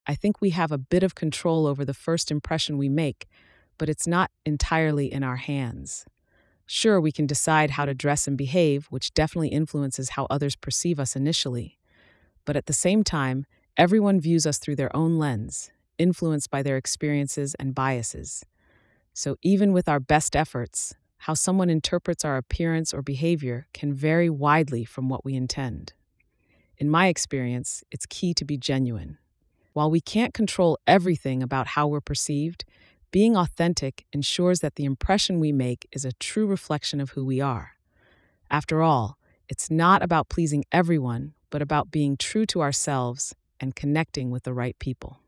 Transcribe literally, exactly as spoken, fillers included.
I think we have a bit of control over the first impression we make, but it's not entirely in our hands. Sure, we can decide how to dress and behave, which definitely influences how others perceive us initially. But at the same time, everyone views us through their own lens, influenced by their experiences and biases. So even with our best efforts, how someone interprets our appearance or behavior can vary widely from what we intend. In my experience, it's key to be genuine. While we can't control everything about how we're perceived, being authentic ensures that the impression we make is a true reflection of who we are. After all, it's not about pleasing everyone, but about being true to ourselves and connecting with the right people.